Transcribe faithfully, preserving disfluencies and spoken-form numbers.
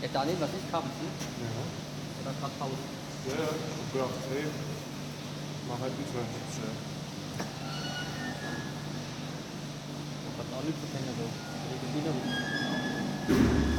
Hey Daniel, was ist Kampf? Ja. Oder gerade Pause? Ja, ja. Ja, ey. Mach halt nicht mehr schnell. Ich hab auch nicht so kennen, so.